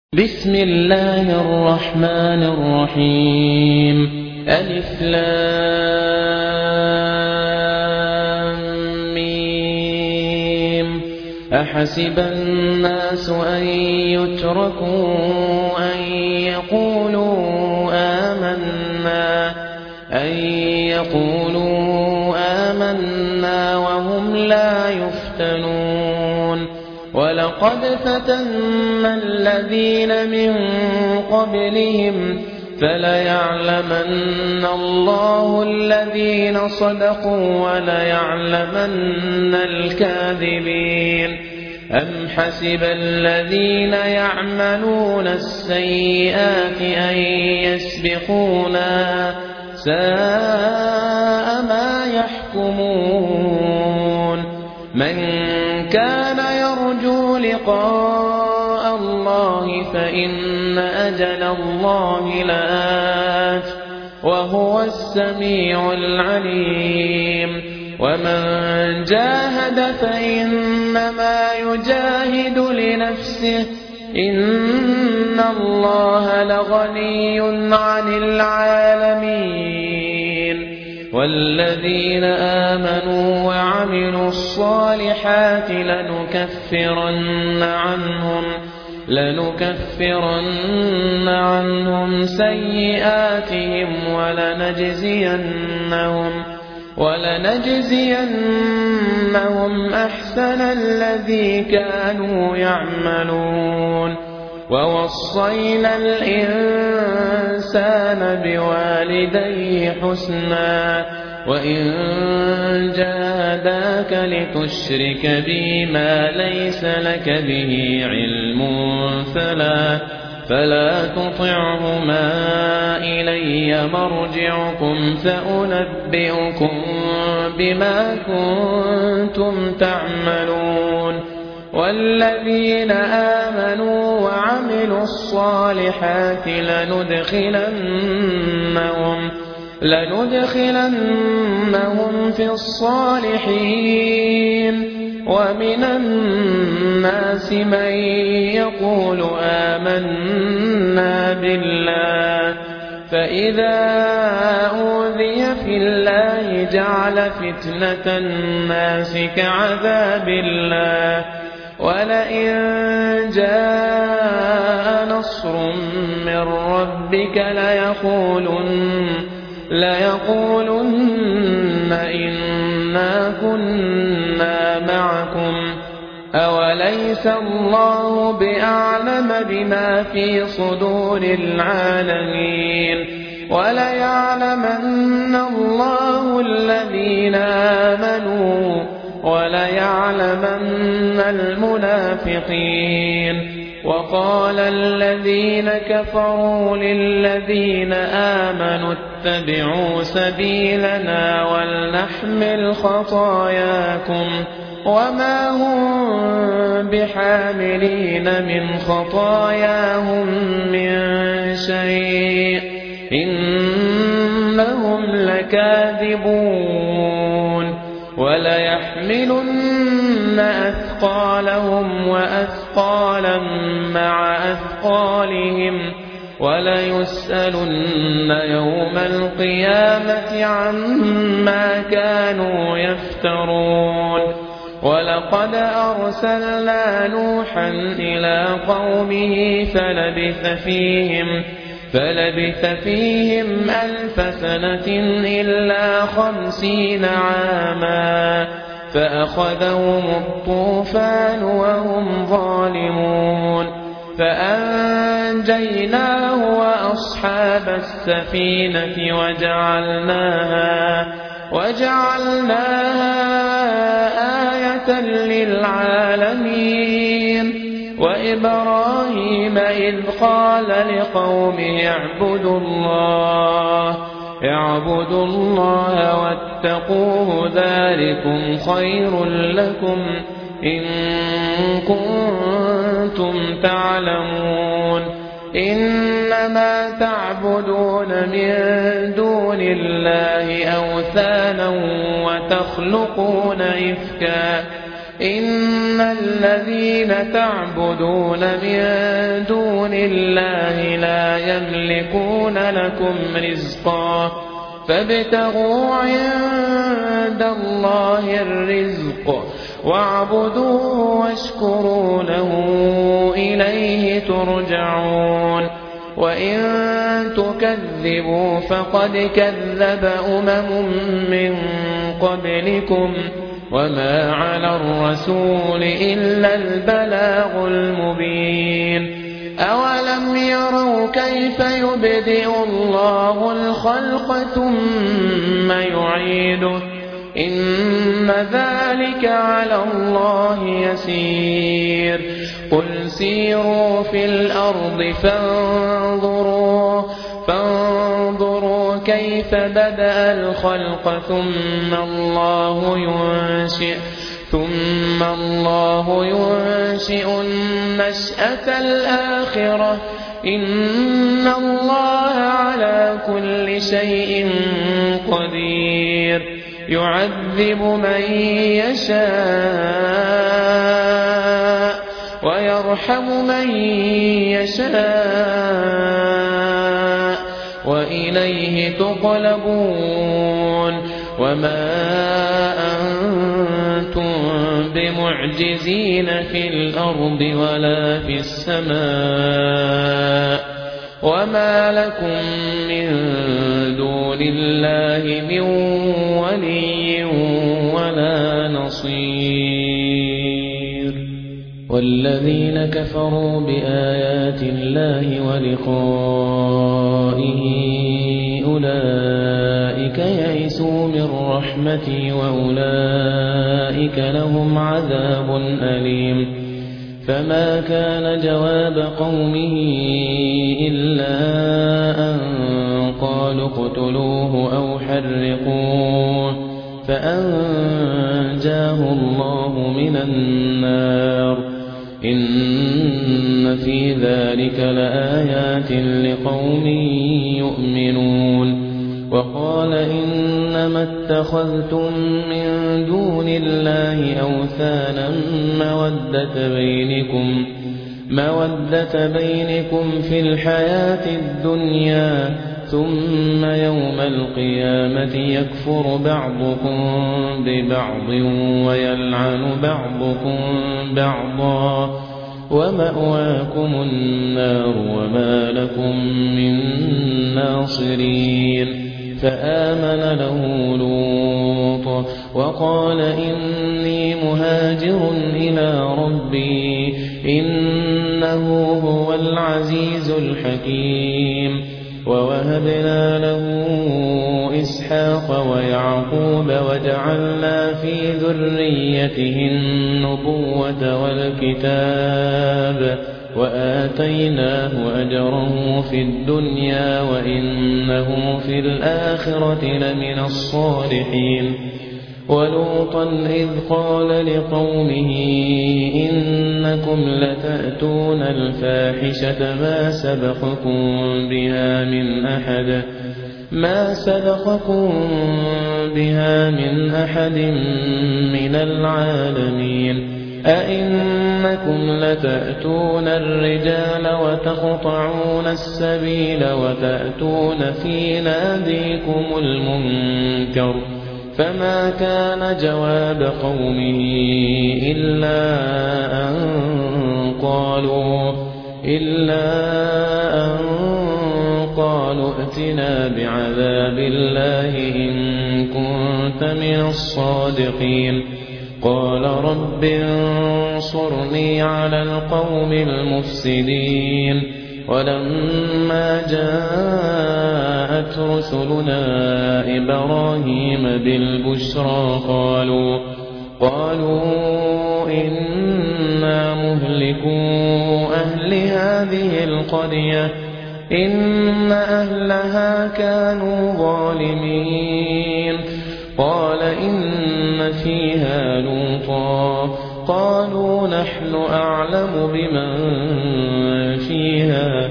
بسم الله الرحمن الرحيم ألف لام ميم أحسب الناس أن يتركوا أن يقولوا آمنا وهم لا يفتنون ولقد فتنا الذين من قبلهم فليعلمن الله الذين صدقوا وليعلمن الكاذبين أم حسب الذين يعملون السيئات أن يسبقونا ساء ما يحكمون من كان يرجو لقاء الله فإن أجل الله لآت وهو السميع العليم ومن جاهد فإنما يجاهد لنفسه إن الله لغني عن العالمين والذين آمنوا وعملوا الصالحات لنكفرن عنهم سيئاتهم ولنجزينهم أحسن الذي كانوا يعملون ووصينا الإنسان بوالديه حسنا وإن جاهداك لتشرك بي ما ليس لك به علم فلا تطعهما إلي مرجعكم فأنبئكم بما كنتم تعملون والذين آمنوا وعملوا الصالحات لندخلنهم في الصالحين ومن الناس من يقول آمنا بالله فإذا أوذي في الله جعل فتنة الناس كعذاب الله ولئن جاء نصر من ربك ليقولن إنا كنا معكم أوليس الله بأعلم بما في صدور العالمين وليعلمن الله الذين آمنوا وليعلمن المنافقين وقال الذين كفروا للذين آمنوا اتبعوا سبيلنا ولنحمل خطاياكم وما هم بحاملين من خطاياهم من شيء إنهم لكاذبون وليحملن أثقالهم وأثقالا مع أثقالهم وليسألن يوم القيامة عما كانوا يفترون ولقد أرسلنا نوحا إلى قومه فلبث فيهم 1000 سنة إلا 50 عاما فأخذهم الطوفان وهم ظالمون فأنجيناه وأصحاب السفينة وجعلناها آية للعالمين وإبراهيم إذ قال لقومه اعبدوا الله واتقوه ذلكم خير لكم إن كنتم تعلمون إنما تعبدون من دون الله أوثانا وتخلقون إفكا إن الذين تعبدون من دون دون الله لا يملكون لكم رزقا فابتغوا عند الله الرزق واعبدوه واشكروا له إليه ترجعون وإن تكذبوا فقد كذب من قبلكم وما على الرسول إلا البلاغ المبين أولم يروا كيف يبدئ الله الخلق ثم يعيده إن ذلك على الله يسير قل سيروا في الأرض فانظروا كيف بدأ الخلق ثم الله ينشئ النشأة الآخرة إن الله على كل شيء قدير يعذب من يشاء ويرحم من يشاء وإليه تقلبون وما أنتم بمعجزين في الأرض ولا في السماء وما لكم من دون الله من ولي ولا نصير والذين كفروا بآيات الله ولقائه أولئك يئسوا من رحمتي وأولئك لهم عذاب أليم فما كان جواب قومه إلا أن قالوا اقتلوه أو حرقوه فأنجاه الله من النار إن في ذلك لآيات لقوم يؤمنون وقال إنما اتخذتم من دون الله أوثانا مودة بينكم في الحياة الدنيا ثم يوم القيامة يكفر بعضكم ببعض ويلعن بعضكم بعضا ومأواكم النار وما لكم من ناصرين فآمن له لوط وقال إني مهاجر إلى ربي إنه هو العزيز الحكيم ووهبنا له إسحاق ويعقوب وجعلنا في ذريته النبوة والكتاب وآتيناه أجره في الدنيا وإنه في الآخرة لمن الصالحين ولوطا إذ قال لقومه إنكم لتأتون الفاحشة ما سبقكم بها من أحد من العالمين أئنكم لتأتون الرجال وتقطعون السبيل وتأتون في ناديكم المنكر فما كان جواب قومه إلا أن قالوا ائتنا بعذاب الله إن كنت من الصادقين قال رب انصرني على القوم المفسدين ولما جاءت رسلنا إبراهيم بالبشرى قالوا إنا مهلكو أهل هذه القرية إن أهلها كانوا ظالمين قال إن فيها لوطا قالوا نحن أعلم بمن فيها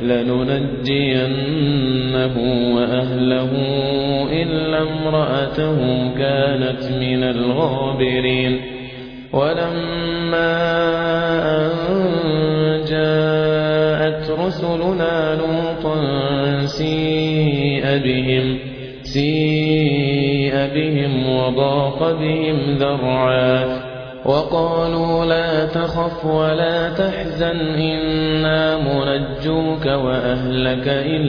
لننجينه وأهله إلا امرأته كانت من الغابرين ولما أن جاءت رسلنا لوطا سيء بهم وضاق بهم ذرعا وقالوا لا تخف ولا تحزن إنا منجوك وأهلك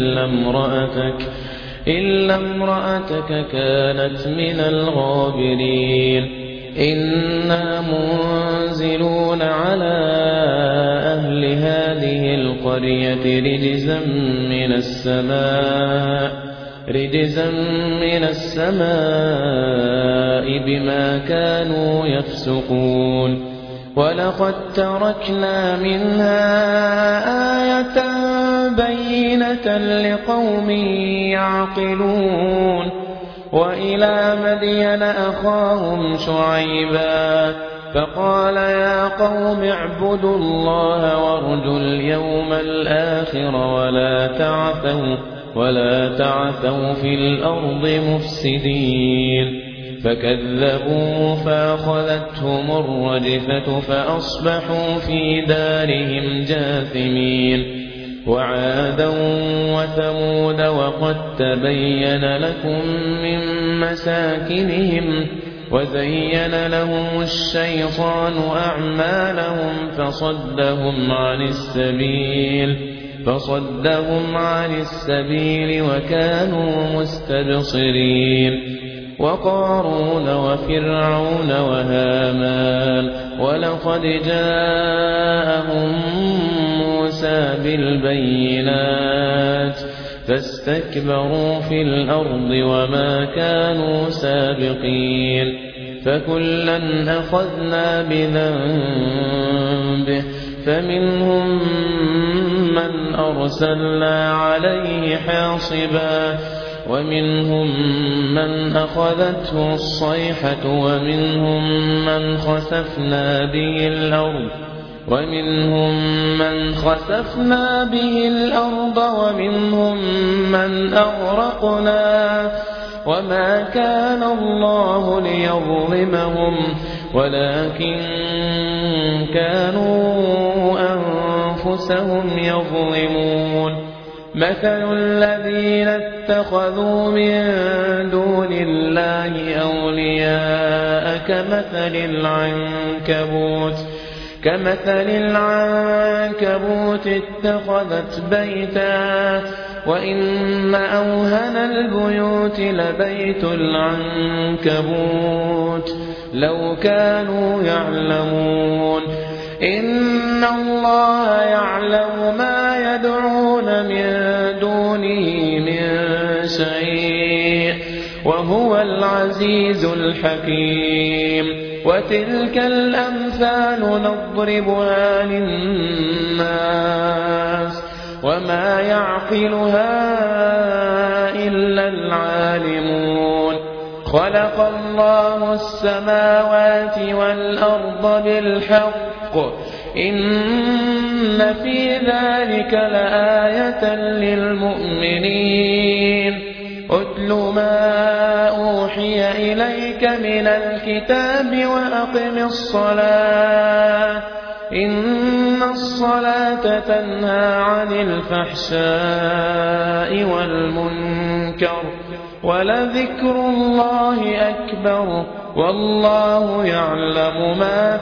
إلا امرأتك كانت من الغابرين إنا منزلون على أهل هذه القرية رجزا من السماء بما كانوا يفسقون ولقد تركنا منها آية بينة لقوم يعقلون وإلى مدين أخاهم شعيبا فقال يا قوم اعبدوا الله وارجوا اليوم الآخر ولا تعثوا في الأرض مفسدين فكذبوا فأخذتهم الرجفة فأصبحوا في دارهم جاثمين وعادا وثمود وقد تبين لكم من مساكنهم وزين لهم الشيطان أعمالهم فصدهم عن السبيل وكانوا مستبصرين وقارون وفرعون وهامان ولقد جاءهم موسى بالبينات فاستكبروا في الأرض وما كانوا سابقين فكلا أخذنا بذنبه فمنهم من أرسلنا عليه حاصبا ومنهم من أخذته الصيحة ومنهم من خسفنا به الأرض ومنهم من أغرقنا وما كان الله ليظلمهم ولكن كانوا أنفسهم يظلمون مثل الذين اتخذوا من دون الله أولياء كمثل العنكبوت اتخذت بيتا وإن أوهن البيوت لبيت العنكبوت لو كانوا يعلمون إن الله يعلم ما يدعون من دونه من شيء وهو العزيز الحكيم وتلك الأمثال نضربها للناس وما يعقلها إلا العالمون خلق الله السماوات والأرض بالحق إن في ذلك لآية للمؤمنين أتل ما أوحي إليك من الكتاب وأقم الصلاة إن الصلاة تنهى عن الفحشاء والمنكر ولذكر الله أكبر والله يعلم ما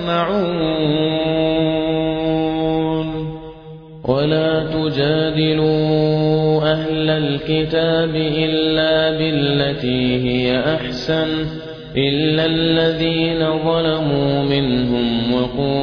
تصنعون ولا تجادلوا أهل الكتاب إلا بالتي هي أحسن إلا الذين ظلموا منهم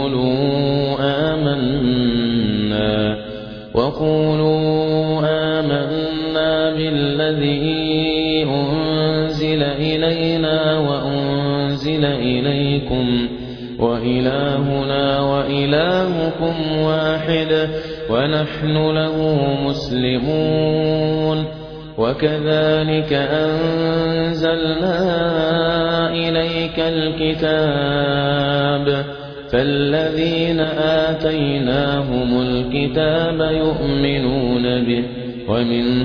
وقولوا آمنا بالذي أنزل إلينا وأنزل إليكم وإلهنا وإلهكم واحد ونحن له مسلمون وكذلك أنزلنا إليك الكتاب فالذين آتيناهم الكتاب يؤمنون به ومن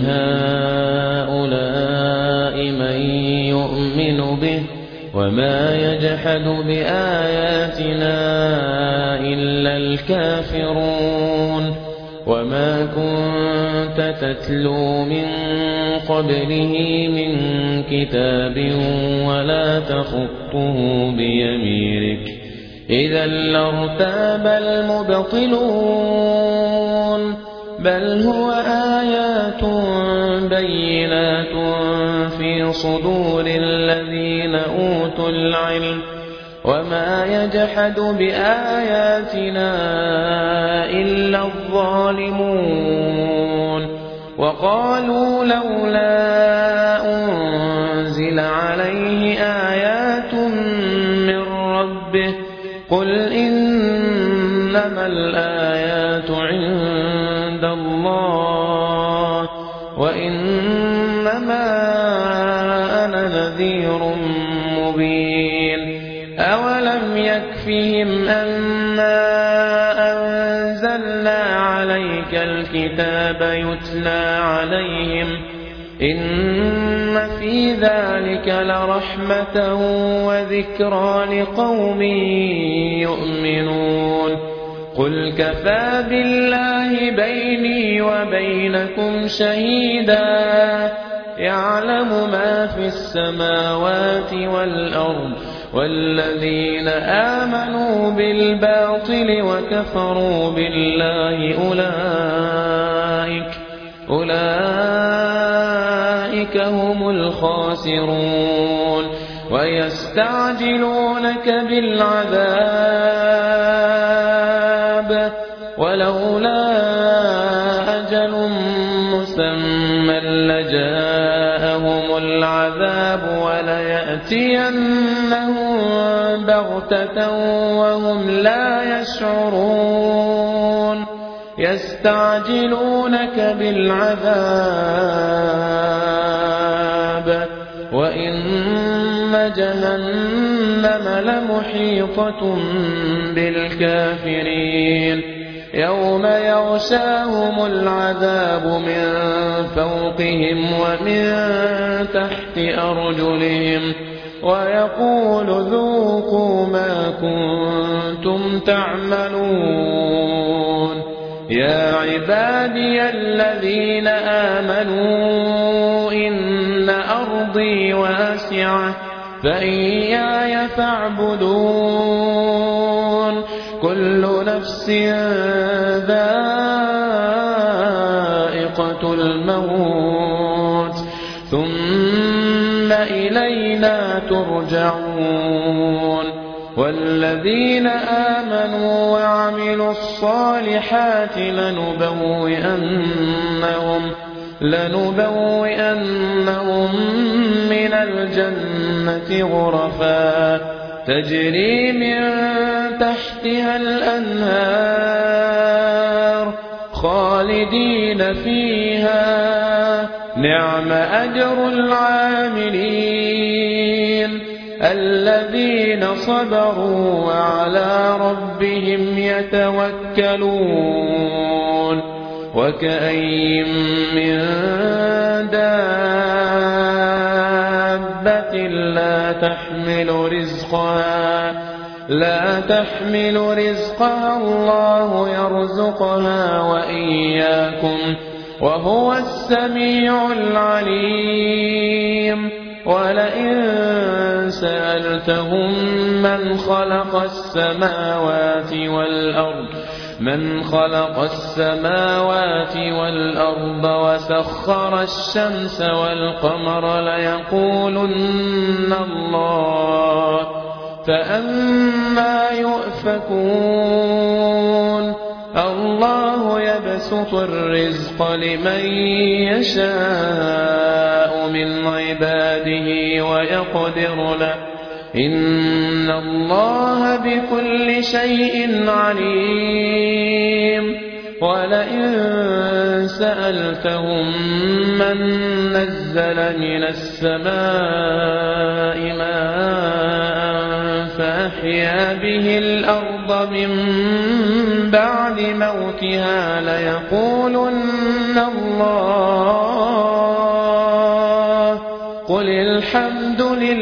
هؤلاء من يؤمن به وما يجحد بآياتنا إلا الكافرون وما كنت تتلو من قبله من كتاب ولا تخطه بيمينك إذا لارتاب المبطلون بل هو آيات بينات في صدور الذين أوتوا العلم وما يجحد بآياتنا إلا الظالمون وقالوا لولا أنزل عليه آيات من ربه قل إنما الآيات عند الله وإنما أنا نذير مبين أولم يكفهم أنا أنزلنا عليك الكتاب يتلى عليهم إن في ذلك لرحمة وذكرى لقوم يؤمنون قل كفى بالله بيني وبينكم شهيدا يعلم ما في السماوات والأرض والذين آمنوا بالباطل وكفروا بالله أولئك هم الخاسرون ويستعجلونك بالعذاب ولولا أجل مسمى لجاءهم العذاب وليأتينهم بغتة وهم لا يشعرون يستعجلونك بالعذاب وإن جهنم لمحيطة بالكافرين يوم يغشاهم العذاب من فوقهم ومن تحت أرجلهم ويقول ذوقوا ما كنتم تعملون يا عبادي الذين آمنوا إن أرضي واسعة فإياي فاعبدون كل نفس ذائقة الموت ثم إلينا ترجعون والذين آمنوا وعملوا الصالحات لنبوئنهم من الجنة غرفا تجري من تحتها الأنهار خالدين فيها نعم أجر العاملين الذين صبروا وعلى ربهم يتوكلون وكأين من دابة لا تحمل رزقها الله يرزقها وإياكم وهو السميع العليم ولئن سألتهم من خلق السماوات والأرض وسخر الشمس والقمر ليقولن الله فأما يؤفكون الله يبسط الرزق لمن يشاء من عباده ويقدر له إن الله بكل شيء عليم ولئن سألتهم من نزل من السماء ماء فأحيا به الأرض من بعد موتها ليقولن الله قل الحمد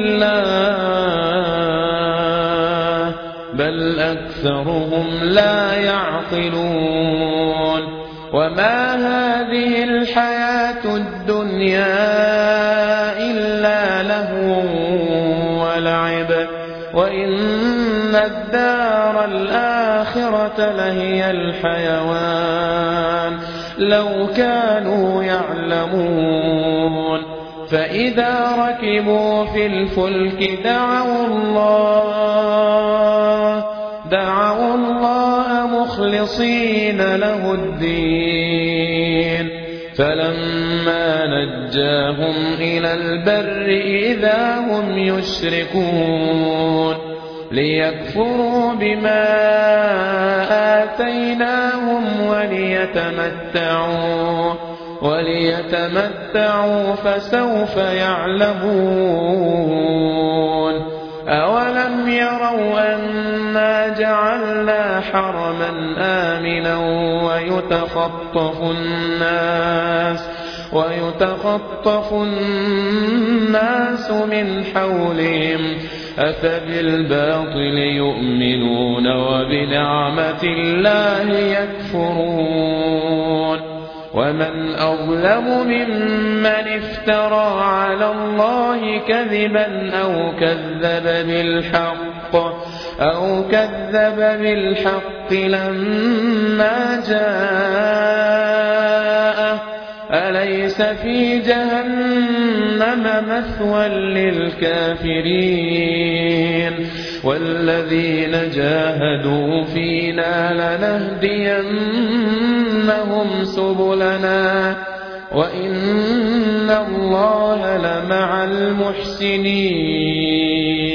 لله بل أكثرهم لا يعقلون وما هذه الحياة الدنيا إلا لهو ولعب وإن الدار الآخرة لهي الحيوان لو كانوا يعلمون فإذا ركبوا في الفلك دعوا الله مخلصين له الدين فلما نجاهم إلى البر إذا هم يشركون ليكفروا بما آتيناهم وليتمتعوا فسوف يعلمون أولم يروا أنا جعلنا حرما آمنا ويتخطف الناس من حولهم أفبالباطل يؤمنون وبنعمة الله يكفرون ومن أظلم ممن افترى على الله كذبا أو كذب بالحق لما جاءه أليس في جهنم مثوى للكافرين والذين جاهدوا فينا لنهدينهم سبلنا وإن الله لمع المحسنين